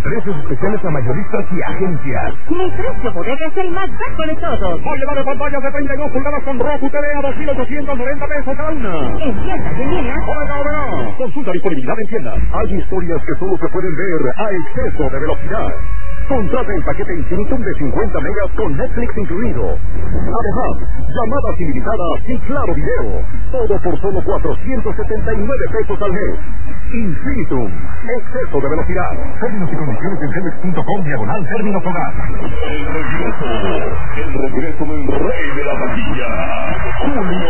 Precios especiales a mayoristas y agencias. Mi precio bodega es el más bajo de todos. Voy a llevar pantallas de 32 pulgadas con Roku TV a 2.890 pesos cada una. En tiendas en línea. Omega. Consulta disponibilidad en tiendas. Hay historias que solo se pueden ver a exceso de velocidad. Contrata el paquete Infinitum de 50 megas con Netflix incluido. Además, llamadas ilimitadas y claro video. Todo por solo 479 pesos al mes. Infinitum. Exceso de velocidad. Términos y condiciones en Telmex.com/términos hogar. El regreso del rey de la taquilla. Julio